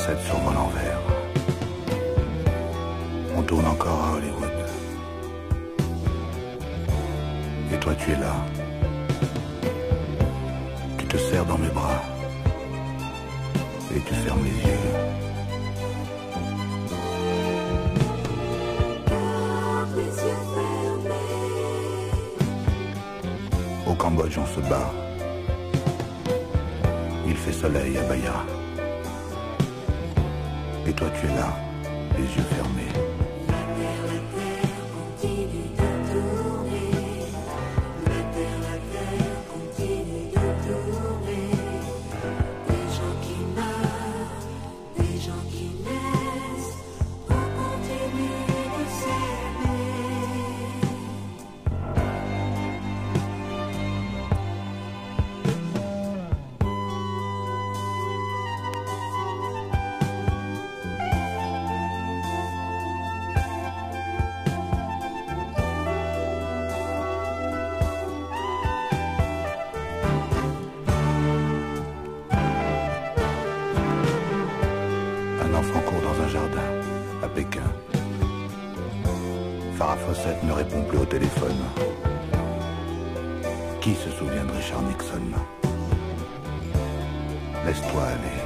Fossette survole l'envers. On tourne encore à Hollywood. Et toi tu es là. Tu te serres dans mes bras. Et tu fermes les yeux. Au Cambodge on se bat. Il fait soleil à Bahia. Et toi tu es là, les yeux fermés. La terre continue de tourner. La terre continue de tourner. Des gens qui meurent, des gens qui naissent. On continue de s'aimer. Un enfant court dans un jardin, à Pékin. Farah Fawcett ne répond plus au téléphone. Qui se souvient de Richard Nixon? Laisse-toi aller.